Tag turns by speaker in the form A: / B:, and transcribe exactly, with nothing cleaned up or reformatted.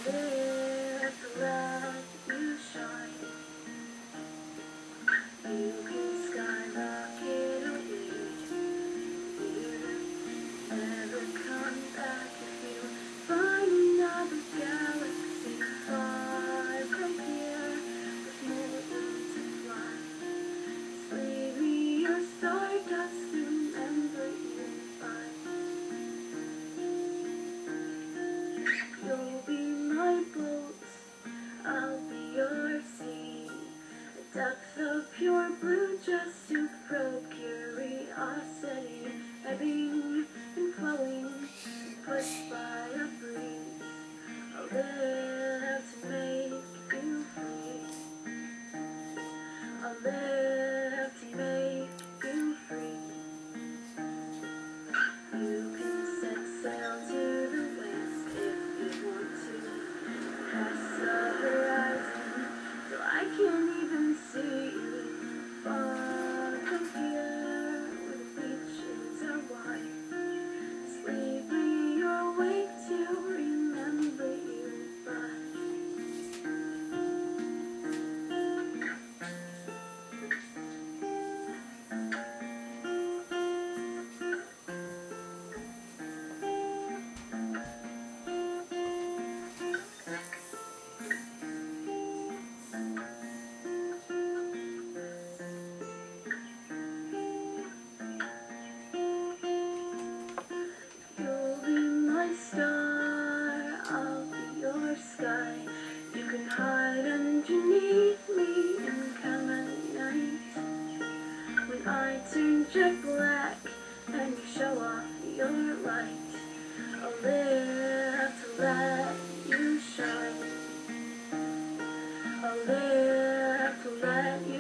A: there to let you shine. You can skyrocket away. You never come back if you find another galaxy far from here. There's more room to fly. Just leave me your stardust to remember you by. You'll be my boat, I'll be your sea. A depth of pure blue just to probe curiosity, ebbing and flowing, pushed by a breeze. I'll live to make you free. I'll live to make you free. You can set sail to the west if you want to, past the horizon till I can't even see you. Far from here where the beaches are wide, just leave me your wake to remember you by. You'll be my star, I'll be your sky. You can hide underneath me and come at night. When I turn jet black and you show off your light, I'll live to let you shine. I'll live to let you